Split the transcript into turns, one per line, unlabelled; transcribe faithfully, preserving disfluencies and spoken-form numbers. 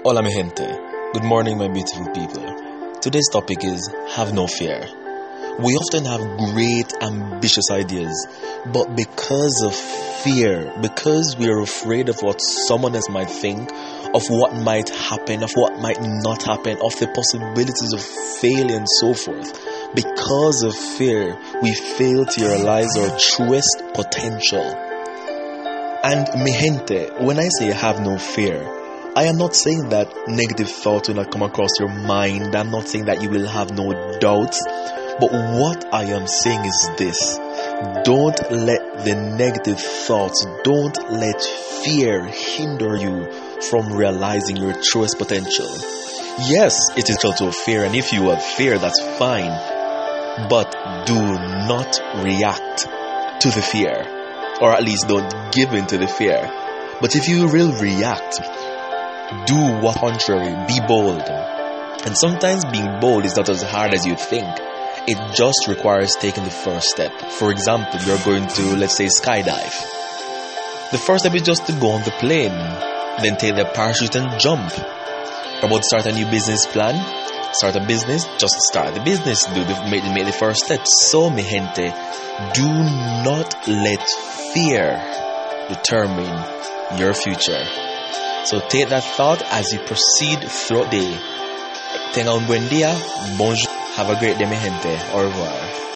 Hola mi gente. Good morning my beautiful people. Today's topic is have no fear. We often have great ambitious ideas, but because of fear, because we are afraid of what someone else might think, of what might happen, of what might not happen, of the possibilities of failure and so forth, because of fear, we fail to realize our truest potential. And mi gente, when I say have no fear, I am not saying that negative thoughts will not come across your mind. I'm not saying that you will have no doubts. But what I am saying is this. Don't let the negative thoughts, don't let fear hinder you from realizing your truest potential. Yes, it is equal to fear, and if you have fear, that's fine. But do not react to the fear. Or at least don't give in to the fear. But if you will react, do what contrary, be bold. And sometimes being bold is not as hard as you think. It just requires taking the first step. For example, you're going to, let's say, skydive. The first step is just to go on the plane. Then take the parachute and jump. You're about to start a new business plan. Start a business, just start the business. Do the, make, make the first step. So, mi gente, do not let fear determine your future. So take that thought as you proceed throughout the day. Tenga un buen día. Bonjour. Have a great day, mi gente. Au revoir.